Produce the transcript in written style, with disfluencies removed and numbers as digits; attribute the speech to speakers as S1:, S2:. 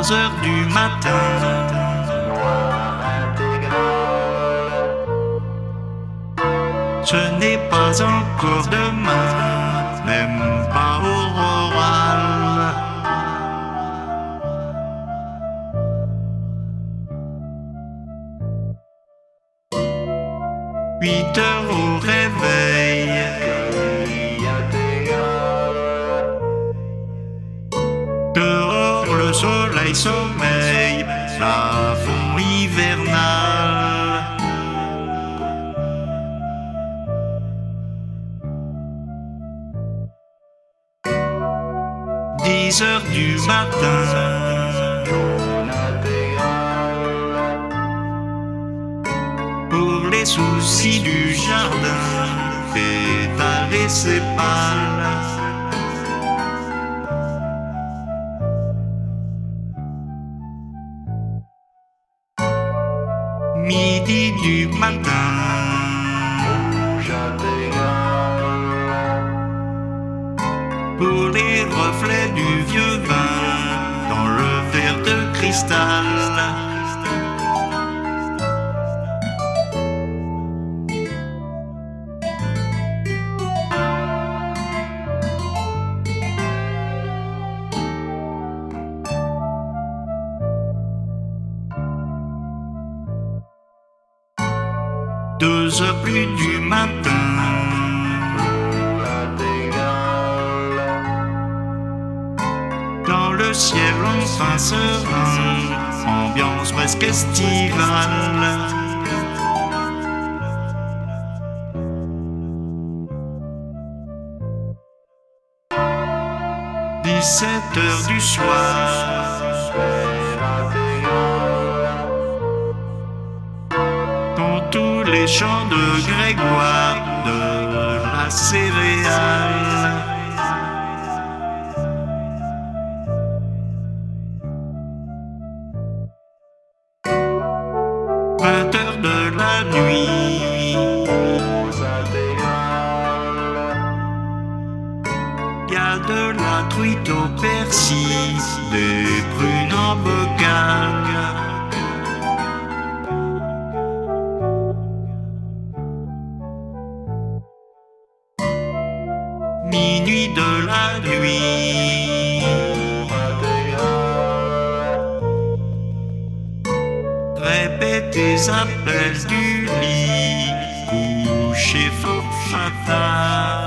S1: 3 heures du matin. Ce n'est pas encore demain, même pas auroral. 8 heures au réveil. Dehors le soleil sommeille, plafond hivernal. Dix heures du matin. Pour les soucis du jardin, étaler ses pales. Midi du matin. Pour les reflets du vieux vin dans le verre de cristal. Deux heures plus du matin. Dans le ciel enfin serein, ambiance presque estivale. 17 heures du soir. Dans tous les champs de Grégoire, de la céréale. 20 heures de la nuit. Y a de la truite au persil, des prunes en bocal. Minuit de la nuit. Répétez appels du lit, couché fort fatal.